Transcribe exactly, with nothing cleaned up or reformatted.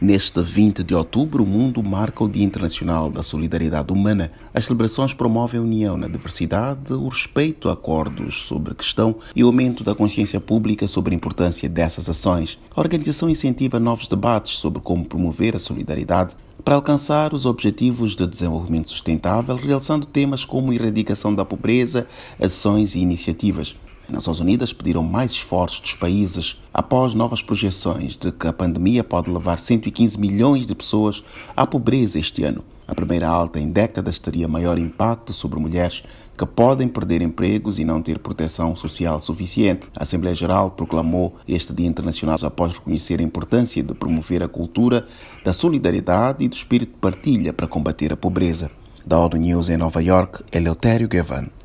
Neste vinte de outubro, o mundo marca o Dia Internacional da Solidariedade Humana. As celebrações promovem a união na diversidade, o respeito a acordos sobre a questão e o aumento da consciência pública sobre a importância dessas ações. A organização incentiva novos debates sobre como promover a solidariedade para alcançar os objetivos de desenvolvimento sustentável, realçando temas como erradicação da pobreza, ações e iniciativas. As Nações Unidas pediram mais esforços dos países após novas projeções de que a pandemia pode levar cento e quinze milhões de pessoas à pobreza este ano. A primeira alta em décadas teria maior impacto sobre mulheres que podem perder empregos e não ter proteção social suficiente. A Assembleia Geral proclamou este Dia Internacional após reconhecer a importância de promover a cultura da solidariedade e do espírito de partilha para combater a pobreza. Da ONU News em Nova York, Eleutério Gavan.